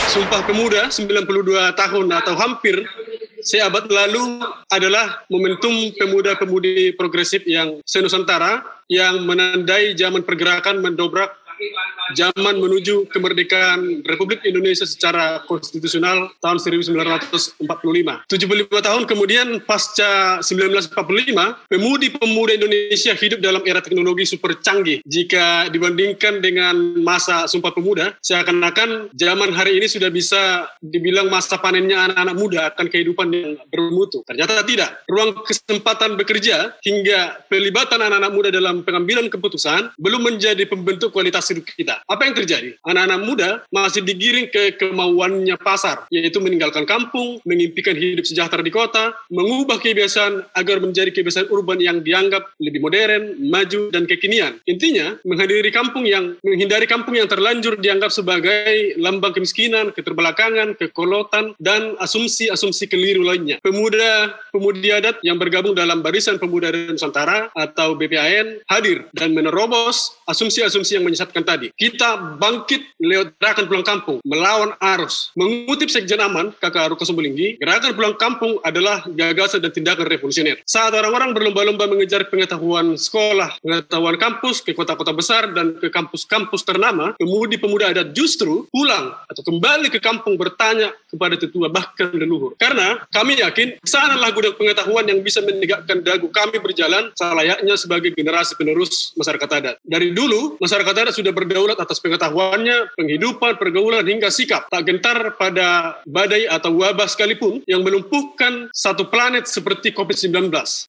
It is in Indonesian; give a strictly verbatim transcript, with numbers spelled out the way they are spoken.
Sumpah Pemuda sembilan puluh dua tahun atau hampir seabad lalu adalah momentum pemuda-pemudi progresif yang senusantara yang menandai zaman pergerakan mendobrak zaman menuju kemerdekaan Republik Indonesia secara konstitusional tahun seribu sembilan ratus empat puluh lima. tujuh puluh lima tahun kemudian pasca seribu sembilan ratus empat puluh lima, pemudi-pemuda Indonesia hidup dalam era teknologi super canggih. Jika dibandingkan dengan masa Sumpah Pemuda, seakan-akan zaman hari ini sudah bisa dibilang masa panennya anak-anak muda akan kehidupan yang bermutu. Ternyata tidak. Ruang kesempatan bekerja hingga pelibatan anak-anak muda dalam pengambilan keputusan belum menjadi pembentuk kualitas hidup kita. Apa yang terjadi? Anak-anak muda masih digiring ke kemauannya pasar, yaitu meninggalkan kampung, mengimpikan hidup sejahtera di kota, mengubah kebiasaan agar menjadi kebiasaan urban yang dianggap lebih modern, maju, dan kekinian. Intinya, menghadiri kampung yang menghindari kampung yang terlanjur dianggap sebagai lambang kemiskinan, keterbelakangan, kekolotan, dan asumsi-asumsi keliru lainnya. Pemuda-pemudi adat yang bergabung dalam Barisan Pemuda Nusantara atau B P A N hadir dan menerobos asumsi-asumsi yang menyesatkan tadi. Kita bangkit lewat gerakan pulang kampung, melawan arus. Mengutip Sekjen Aman, Kakak Aruka Sumbulinggi, gerakan pulang kampung adalah gagasan dan tindakan revolusioner. Saat orang-orang berlomba-lomba mengejar pengetahuan sekolah, pengetahuan kampus ke kota-kota besar dan ke kampus-kampus ternama, pemudi-pemuda adat justru pulang atau kembali ke kampung bertanya kepada tetua bahkan leluhur. Karena kami yakin sanalah gudang pengetahuan yang bisa menegakkan dagu kami berjalan selayaknya sebagai generasi penerus masyarakat adat. Dari dulu, masyarakat adat sudah berdaulat atas pengetahuannya, penghidupan, pergaulan, hingga sikap. Tak gentar pada badai atau wabah sekalipun yang melumpuhkan satu planet seperti covid sembilan belas.